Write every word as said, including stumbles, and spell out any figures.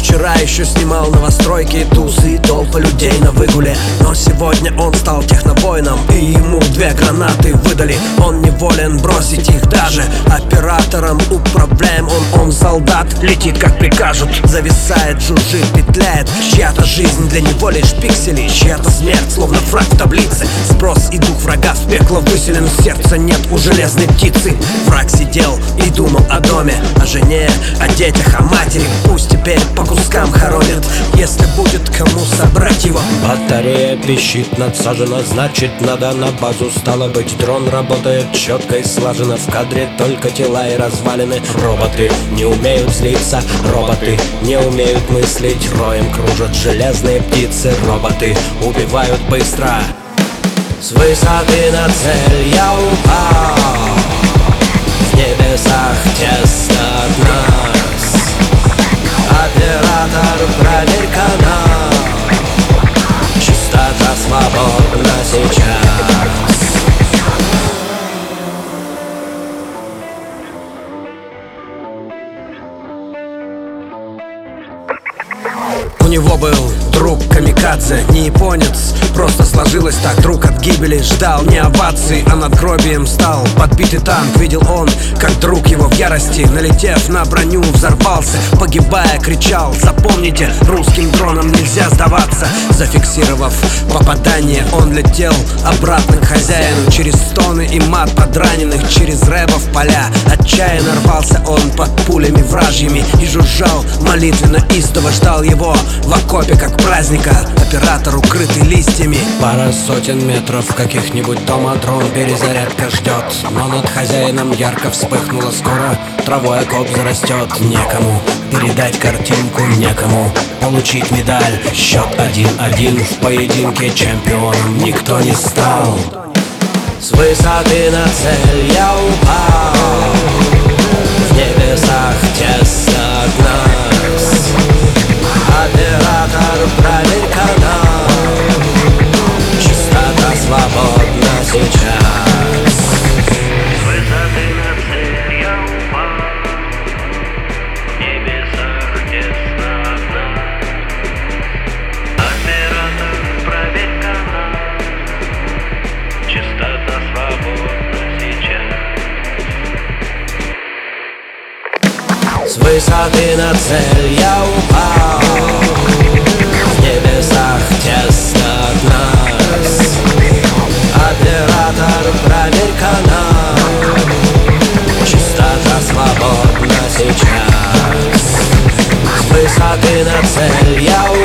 Вчера еще снимал новостройки, тусы и толпы людей на выгуле. Но сегодня он стал технобойном, и ему две гранаты выдали. Он неволен бросить их даже. Оператором управляем он, он солдат, летит как прикажут. Зависает, жужжит, петляет. Чья-то жизнь для него лишь пиксели, чья-то смерть, словно фраг в таблице. Сброс и дух врага в пекло выселен, сердца нет у железной птицы. Враг сидел и думал о доме, о жене, о детях, о матери. Пусть теперь по кускам хоронят, если будет кому собрать его. Батарея пищит, надсажена, значит надо на базу. Стало быть, дрон работает четко и слаженно. В кадре только тела и развалины. Роботы не умеют злиться, роботы не умеют мыслить. Роем кружат железные птицы, роботы убивают быстро. С высоты на цель я упал, в небесах тесно от нас. Оператор, проверь канал, частота свободна сейчас. У него был друг камикадзе, не японец, просто сложилось так. Друг от гибели ждал не овации, а надгробием стал подбитый танк. Видел он, как друг его в ярости, налетев на броню, взорвался. Погибая, кричал: запомните, русским дронам нельзя сдаваться. Зафиксировав попадание, он летел обратно к хозяину. Через стоны и мат подраненных, через рэбов поля. Отчаянно рвался он под пулями вражьими и жужжал молитвенно, истово ждал его в окопе, как праздника. Оператор, укрытый листьями. Пара сотен метров каких-нибудь дома, дрон перезарядка ждет. Но над хозяином ярко вспыхнуло скоро. Травой окоп зарастет. Некому передать картинку, некому получить медаль. Счет один-один, в поединке чемпионом никто не стал. С высоты на цель я упал, в небесах тесно от нас. Оператор, проверь канал, частота свободна сейчас. С высоты на цель я упал, в небесах тесно от нас. Оператор, проверь канал, частота свободна сейчас. С высоты на цель я упал, в небесах тесно от нас. Оператор, проверь канал, частота свободна сейчас. С высоты на цель я упал,